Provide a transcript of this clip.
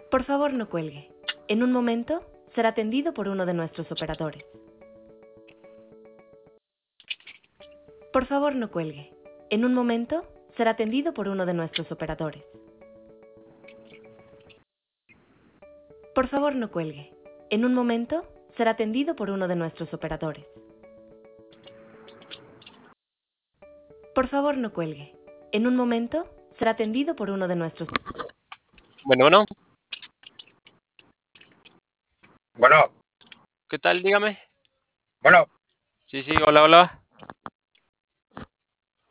Por favor, no cuelgue. En un momento será atendido por uno de nuestros operadores. Por favor, no cuelgue. En un momento será atendido por uno de nuestros operadores. Por favor, no cuelgue. En un momento será atendido por uno de nuestros operadores. Por favor, no cuelgue. En un momento será atendido por uno de nuestros... Bueno, Bueno, ¿qué tal? Dígame. bueno. Sí, hola.